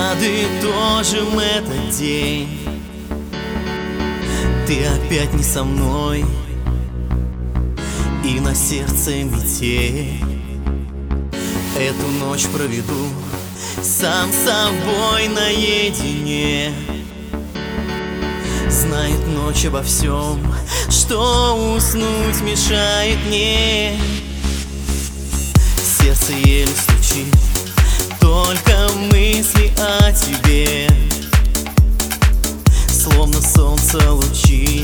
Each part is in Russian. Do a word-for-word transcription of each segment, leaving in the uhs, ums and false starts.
подытожим этот день. Ты опять не со мной, и на сердце метель. Эту ночь проведу сам с собой наедине. Знает ночь обо всем, что уснуть мешает мне. Сердце еле стучит, только мысли о тебе. Словно солнце лучи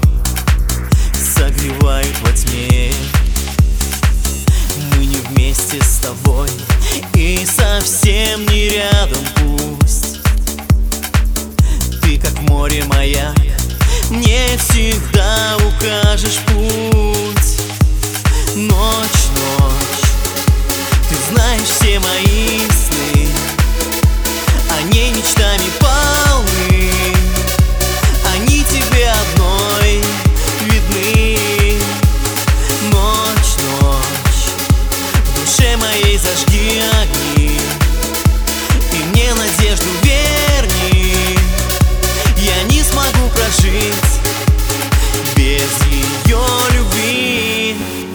согревают во тьме. Мы не вместе с тобой и совсем не рядом, пусть. Ты как море маяк, мне всегда укажешь путь. Ночь, ночь, ты знаешь все мои сны, они мечтами полны, они тебе одной видны. Ночь, ночь, в душе моей зажги огни, и мне надежду верни. Я не смогу прожить без ее любви.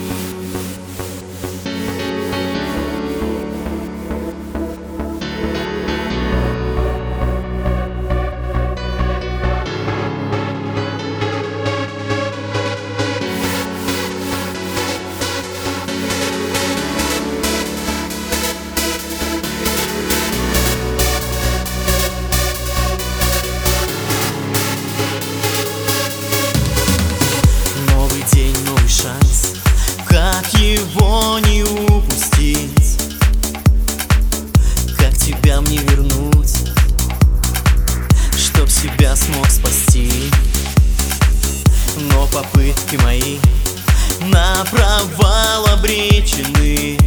Как его не упустить? Как тебя мне вернуть, чтоб себя смог спасти? Но попытки мои на провал обречены.